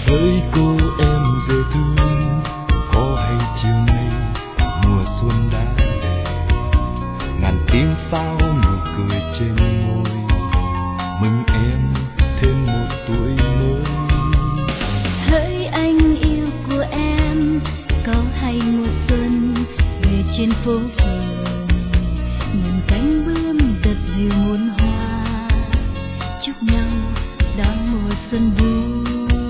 hỡi cô em dễ thương, có hay chiều nay mùa xuân đã về, ngàn tiếng pháo nụ cười trên môi, mừng em thêm một tuổi mới. Hỡi anh yêu của em, có hay mùa xuân về trên phố phường, nhìn cánh bướm dập dìu muôn hoa, chúc nhau đón mùa xuân vui.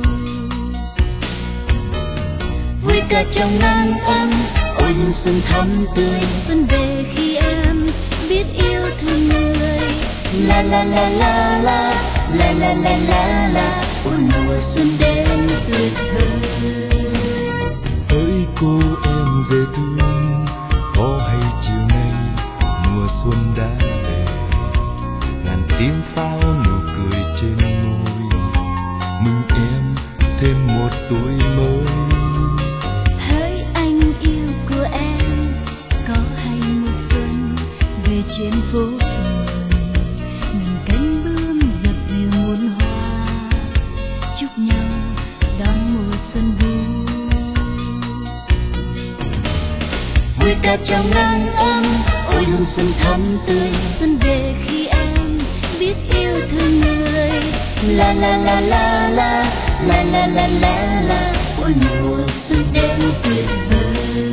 Vui cả trong nắng ấm, ôi hương xuân thắm tươi, xuân về khi em biết yêu thương người. La la la la la, la la la la la, ôi mùa xuân đến tuyệt vời. Hỡi cô em dễ thương, có hay chiều nay mùa xuân đã về, ngàn tiếng pháo nụ cười trên môi, mừng em thêm một tuổi mới. Hỡi anh yêu của em, có hay mùa xuân về trên phố phường, nhìn cánh bướm dập dìu muôn hoa, chúc nhau đón mùa xuân vui. Vui cả trong nắng ấm, ôi hương xuân thắm tươi, xuân về khi em biết yêu thương người. La la la la la, la la la la la, ôi mùa xuân đến tuyệt vời.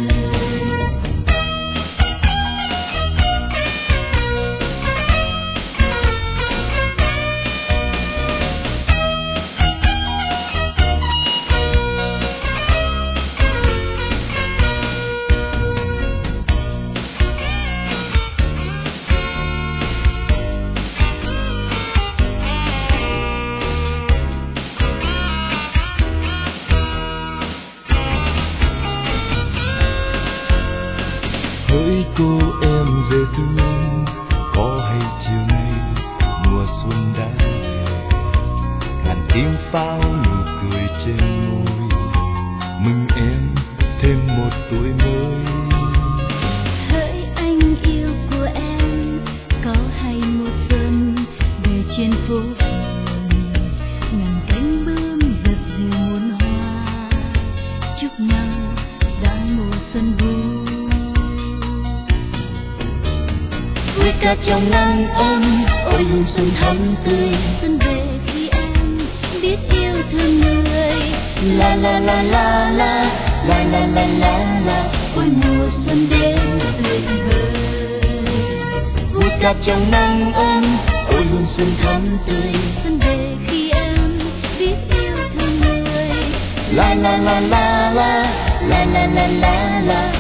Hỡi cô em dễ thương, có hay chiều nay mùa xuân đã về, ngàn tiếng pháo nụ cười trên môi, mừng em thêm một tuổi mới. Hỡi anh yêu của em, có hay mùa xuân về trên phố phường, ngàn cánh bướm dập dìu muôn hoa, chúc nhau đón mùa xuân vui. Vui cả trong nắng ấm, ôi hương xuân thắm tươi, xuân về khi em biết yêu thương người. La la la la la, la la la la la, ôi mùa xuân đến tuyệt vời. Vui cả trong nắng ấm, ôi hương xuân thắm tươi, xuân về khi em biết yêu thương người. La la la la la, la la la la la,